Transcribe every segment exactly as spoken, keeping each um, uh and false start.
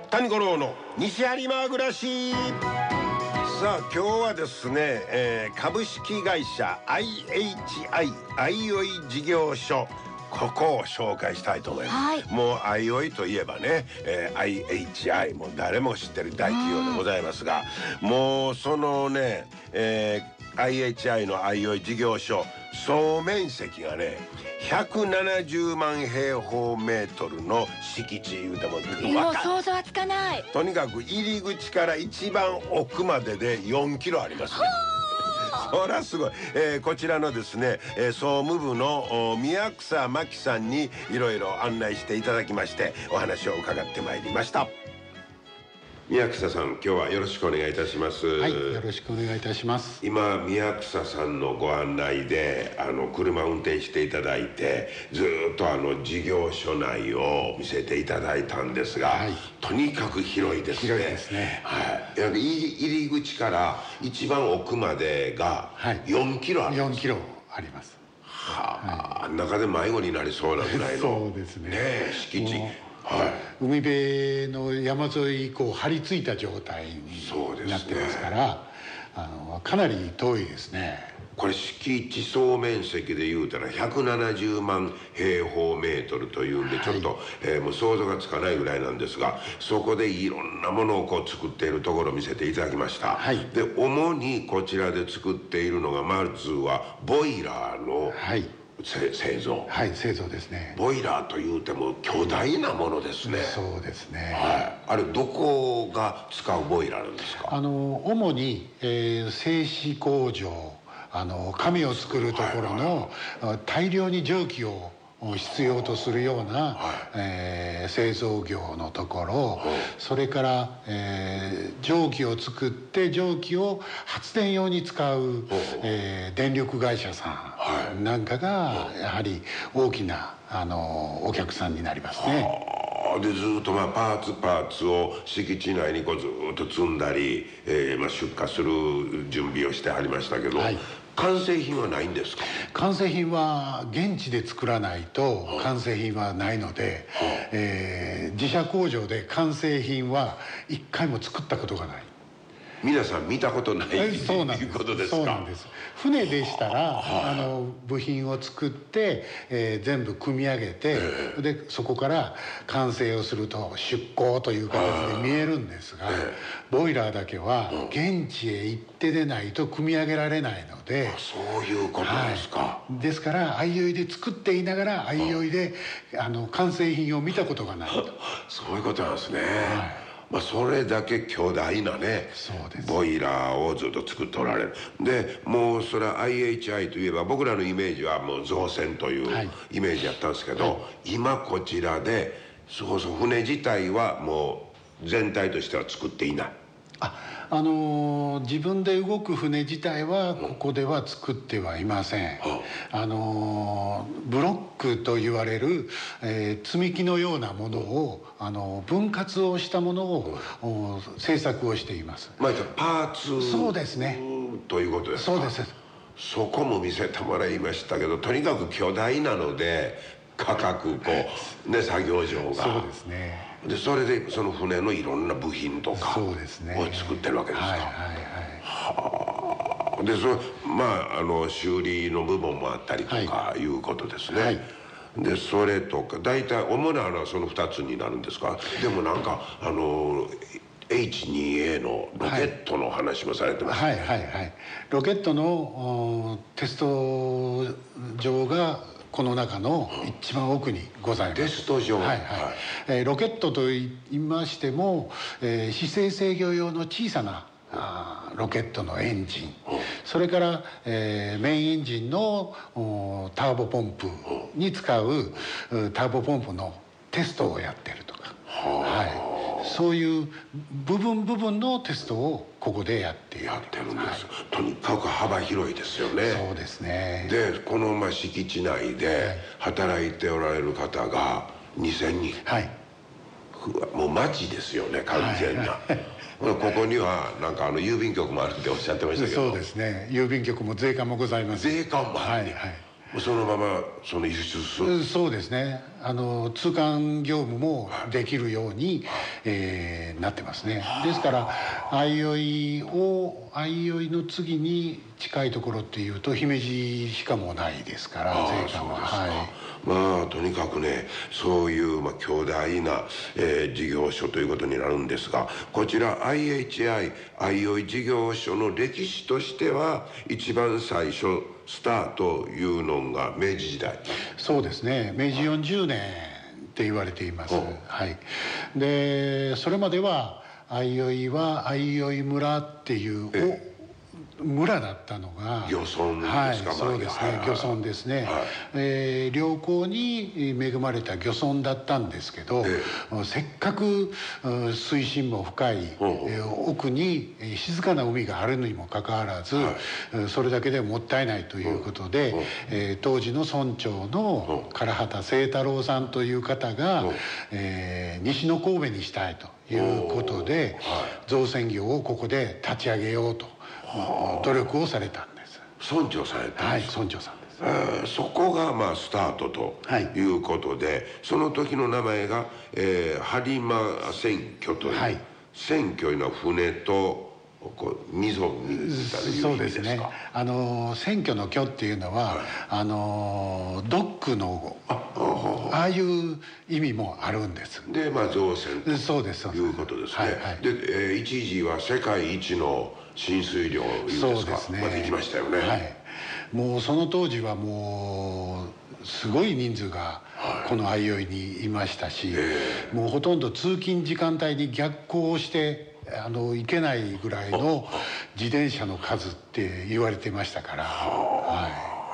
谷五郎の西有馬暮らし。さあ今日はですね、えー、株式会社 アイエイチアイ あいおい事業所、ここを紹介したいと思います、はい、もうあいおいといえばね、えー、アイエイチアイ もう誰も知ってる大企業でございますが、もうそのね、えー、アイエイチアイ のあいおい事業所、総面積がねひゃくななじゅうまんへいほうメートルの敷地いうても、 もう想像はつかない。 とにかく入り口から一番奥まででよんキロありますね。そりゃすごい、えー、こちらのですね、えー、総務部の宮草真紀さんにいろいろ案内していただきましてお話を伺ってまいりました。宮草さん、今日はよろしくお願いいたします。 はい、よろしくお願いいたします。 今宮草さんのご案内であの車を運転していただいて、ずっとあの事業所内を見せていただいたんですが、はい、とにかく広いですね。 広いですね。 はい、入り口から一番奥までがよんキロあります。 よんキロあります。 はあ、はい、中で迷子になりそうなぐらいのそうですね。 ね、敷地。はい、 海辺の山沿いこう張り付いた状態になってますから、ね、あのかなり遠いですね。 これ敷地総面積でいうたらひゃくななじゅうまんへいほうメートルというんで、ちょっと、はい、えー、もう想像がつかないぐらいなんですが、そこでいろんなものをこう作っているところを見せていただきました、はい、で主にこちらで作っているのがまずはボイラーの、はい、製造。 はい、製造ですね。 ボイラーというても巨大なものですね。 そうですね。 はい。あれどこが使うボイラーなんですか？ あの主に、えー、製紙工場、あの紙を作るところの、はいはい、大量に蒸気を必要とするような、はい、えー、製造業のところ、はい、それから、えー、蒸気を作って蒸気を発電用に使う、はい、えー、電力会社さんなんかがやはり大きなあのお客さんになりますね。 でずっとまあパーツパーツを敷地内にこうずっと積んだり、えーまあ、出荷する準備をしてありましたけど、はい、完成品はないんですか？ 完成品は現地で作らないと完成品はないので、はあ、えー、自社工場で完成品は一回も作ったことがない。 皆さん見たことないということですか？ そうなんです。船でしたら、はあ、あの部品を作って、えー、全部組み上げて、でそこから完成をすると出港という形で見えるんですが、ボイラーだけは現地へ行ってでないと組み上げられないので、 そういうことですか。 はい、ですから相生で作っていながら相生であの完成品を見たことがないと。 そういうことなんですね。はい、まあ、それだけ巨大なね、 そうです、 ボイラーをずっと作っておられる。でもうそれは アイエイチアイ といえば僕らのイメージはもう造船というイメージやったんですけど、はいはい、今こちらでそうそう船自体はもう全体としては作っていない。 あ、あのー、自分で動く船自体はここでは作ってはいません、うん、あのー、ブロックと言われる、えー、積み木のようなものを、あのー、分割をしたものを、うん、製作をしています。 まあ、パーツそうですねということですか？ そうです。 そこも見せてもらいましたけど、とにかく巨大なので価格こうね、作業場がそうですね。 でそれでその船のいろんな部品とかを作ってるわけですか？ はいはいはい。 はあ。でそれまああの修理の部門もあったりとかいうことですね。はい、でそれとか大体主なのはそのふたつになるんですか？でもなんかあの エイチツーエー のロケットの話もされてますね。 はいはいはいはい。ロケットのテスト場がこの中の一番奥にございます。 テスト場。 はいはい。えー、ロケットと言いましても、えー、姿勢制御用の小さなあロケットのエンジン、それから、えー、メインエンジンのターボポンプに使うターボポンプのテストをやってるとか、はい、そういう部分部分のテストをここでやってやってるんです、はい、とにかく幅広いですよね。 そうですね。 でこのまあ敷地内で働いておられる方がにせんにん、はい、もう町ですよね完全な、はいはい、ここにはなんかあの郵便局もあるっておっしゃってましたけど。 そうですね、郵便局も税関もございます。 税関もある、はいはい、そのままその輸出する。 そうですね、あの通関業務もできるように、はい、 えーなってますね。ですから相生を相生の次に近いところっていうと姫路しかもないですから、税関は。はい、 まあとにかくね、そういう、まあ、強大な、えー事業所ということになるんですが、こちら アイエイチアイ 相生事業所の歴史としては一番最初スタートというのが明治時代。 そうですね、明治よんじゅうねんって言われています。はい、でそれまでは相生は相生村っていう村だったのが漁村ですか。 はい、そうですね、漁村ですね、はい、えー、良好に恵まれた漁村だったんですけど、ええ、せっかく水深も深い、えー、奥に静かな海があるにもかかわらず、はい、それだけでもったいないということで、えー、当時の村長の唐畑清太郎さんという方が、えー、西の神戸にしたいということで、造船業をここで立ち上げようと努力をされたんです。 村長されたんですか。 はい、村長さんです。 えーそこがまあスタートということで、はい、その時の名前が、えー、播磨船居という、はい、船居というのは船とこう溝みたいないう意味ですか。 そうですね、あの船居の居っていうのは、はい、あのドックの あ, ああいう意味もあるんです。 でまあ造船とそうですそうですいうことですね。 はいはい、 で、えー、一時は世界一の浸水量いいですか。 そうですね、 まで行きましたよね。 はい、もうその当時はもうすごい人数がこの相生にいましたし、はい、もうほとんど通勤時間帯に逆行をしてあの行けないぐらいの自転車の数って言われてましたから、はい、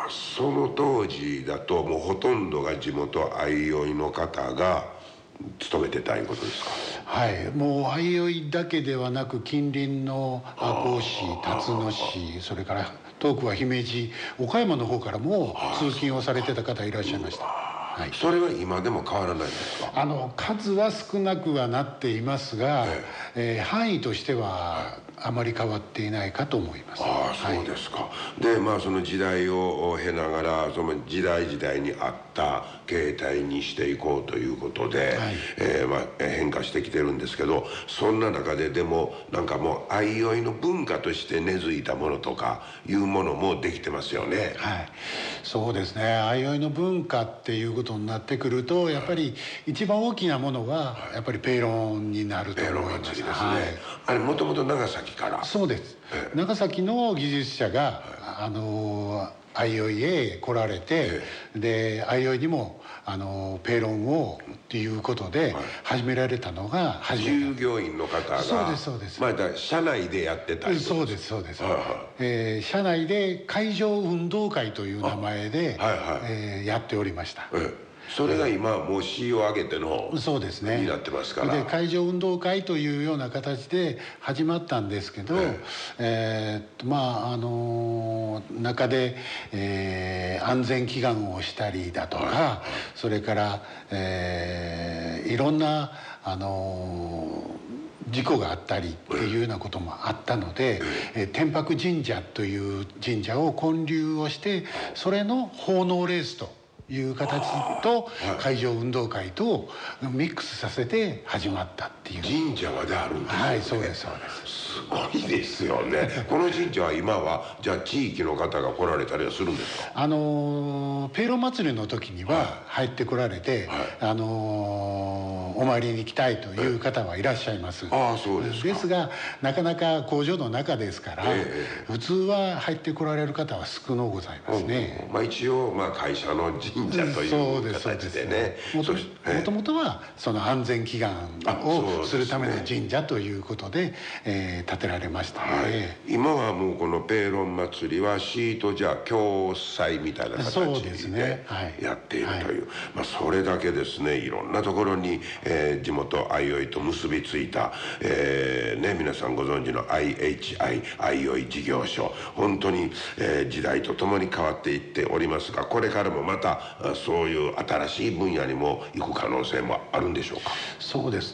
その当時だともうほとんどが地元相生の方が勤めてたいうことですか。 はい、もう相生だけではなく近隣の赤穂市、辰野市、それから遠くは姫路、岡山の方からも通勤をされてた方いらっしゃいました。はい、 それは今でも変わらないんですか。 あの数は少なくはなっていますが、えええー、範囲としてはあまり変わっていないかと思います。 ああ、そうですか。はい、でまあその時代を経ながらその時代時代に合った形態にしていこうということで、はい、えー、まあ、変化してきてるんですけど、そんな中ででもなんかもう相生の文化として根付いたものとかいうものもできてますよね。 はい、そうですね、相生の文化っていうことになってくるとやっぱり一番大きなものはやっぱりペイロンになると思います。 ペイロン祭りですね。 はい、 あれもともと長崎から。 そうです、ええ、長崎の技術者が、ええ、あの相生へ来られて、ええ、で相生にもあのペイロンをっていうことで始められたのが初めて、 従業員の方がそうですそうです、 まあ、社内でやってたり。 そうですそうです、はいはい、えー、社内で海上運動会という名前で、はいはい、えー、やっておりました。ええ、 それが今もう市を挙げてのそうですねになってますから。 で海上運動会というような形で始まったんですけど、えええー、っとまああのー、中で、えー、安全祈願をしたりだとか、はいはい、それから、えー、いろんなあのー、事故があったりっていうようなこともあったので、えー、天白神社という神社を建立をしてそれの奉納レースという形と海上運動会とミックスさせて始まったっていう神社まであるんですよね。 はい、そうですそうです。 すごいですよね。この神社は今はじゃあ地域の方が来られたりはするんですか。 あのペイロン祭りの時には入ってこられて、はい、あのお参りに行きたいという方はいらっしゃいます。 ああ、そうですか。 ですがなかなか工場の中ですから、えー、普通は入ってこられる方は少のうございますね。 うん、まあ一応まあ会社の神社という形でね。 もともとはその安全祈願をするための神社ということで、えー、建てられましたので、はい、 今はもうこのペイロン祭りはシートじゃ共催みたいな形でやっているという、まあそれだけですね、いろんなところに、えー、地元相生と結びついた、えーね、皆さんご存知の アイエイチアイ 相生事業所、本当に、えー、時代とともに変わっていっておりますが、これからもまたそういう新しい分野にも行く可能性もあるんでしょうか。 そうですね、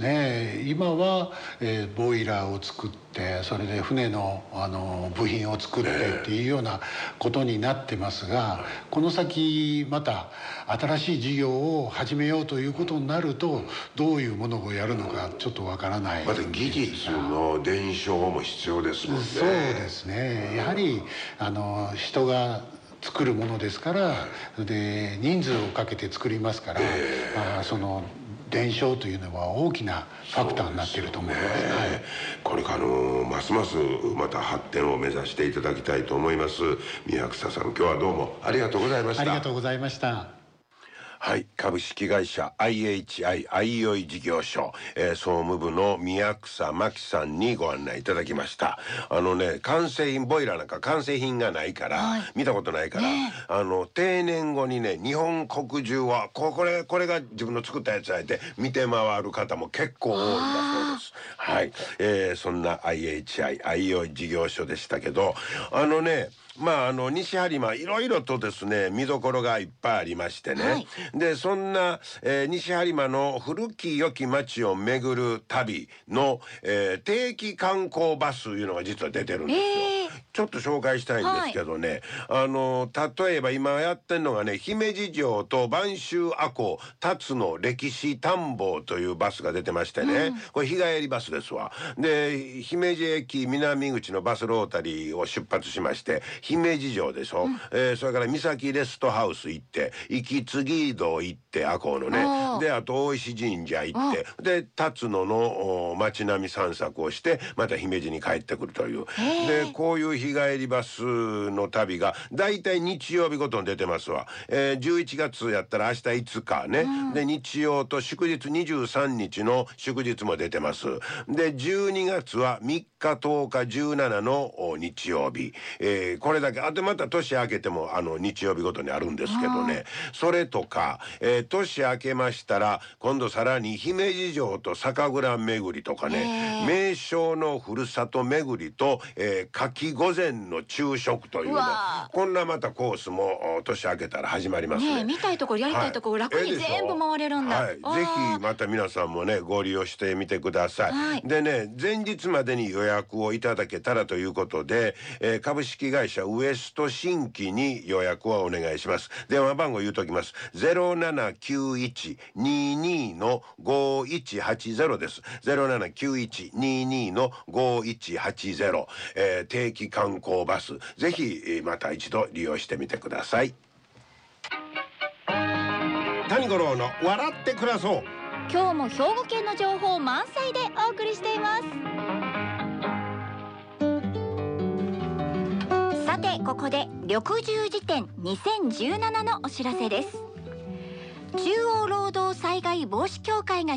で今は、えー、ボイラーを作ってそれで船の、あの部品を作ってっていうようなことになってますが、この先また新しい事業を始めようということになるとどういうものをやるのかちょっとわからない。 また技術の伝承も必要ですもんね。 そうですね。やはりあの人が作るものですから、で人数をかけて作りますから、えー、あその伝承というのは大きなファクターになっていると思います。はい、 これからあのますますまた発展を目指していただきたいと思います。宮草さん、今日はどうもありがとうございました。 ありがとうございました。 はい、株式会社 アイエイチアイ あいおい事業所、えー、総務部の宮草真紀さんにご案内いただきました。あのね、完成品ボイラーなんか完成品がないから、はい、見たことないから、ね、あの定年後にね、日本国中はここれこれが自分の作ったやつやって見て回る方も結構多いんだそうです。はい、えー、そんな アイエイチアイ あいおい事業所でしたけど、あのね、まああの西播磨いろいろとですね見どころがいっぱいありましてね、はい、でそんな、えー、西播磨の古き良き町を巡る旅の、えー、定期観光バスいうのが実は出てるんですよ、えー、ちょっと紹介したいんですけどね、はい、あの例えば今やってるのがね、姫路城と播州赤穂辰野歴史探訪というバスが出てましてね、うん、これ日帰りバスですわ。で姫路駅南口のバスロータリーを出発しまして姫路城でしょ、うん、えー、それから三崎レストハウス行って息継ぎ堂行って赤穂のね、であと大石神社行ってで辰野の街並み散策をしてまた姫路に帰ってくるという、でこういう日帰りバスの旅がだいたい日曜日ごとに出てますわ、えー、じゅういちがつやったら明日いつかね、うん、で日曜と祝日にじゅうさんにちの祝日も出てます。でじゅうにがつはみっかとおかじゅうしちの日曜日、えー、これだけあとまた年明けてもあの日曜日ごとにあるんですけどね、それとか、えー、年明けましたら今度さらに姫路城と酒蔵巡りとかね、名将のふるさと巡りと、えー、夏季御前の昼食というね、こんなまたコースも年明けたら始まりますね。 ね、見たいところやりたいところ、はい、楽に全部回れるんだ、 はい、ぜひまた皆さんもねご利用してみてください、はい、でね前日までに予約をいただけたらということで、えー、株式会社ウエスト新規に予約はお願いします。電話番号言うときます。 ゼロななきゅういち にに の ごいちはちゼロ です。 ゼロななきゅういち にに の ごいちはちゼロ、えー、定期観光バスぜひまた一度利用してみてください。谷五郎の笑って暮らそう。 今日も兵庫県の情報満載でお送りしています。さてここで緑十字展にせんじゅうななのお知らせです。中央労働災害防止協会が